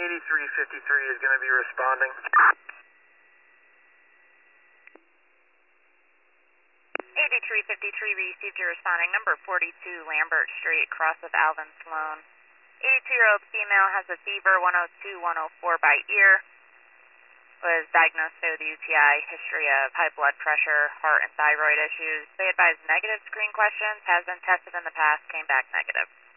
8353 is going to be responding. 8353 received your responding number 42 Lambert Street, cross of Alvin Sloan. 82-year-old female has a fever, 102, 104 by ear. Was diagnosed with UTI, history of high blood pressure, heart and thyroid issues. They advised negative screen questions, has been tested in the past, came back negative.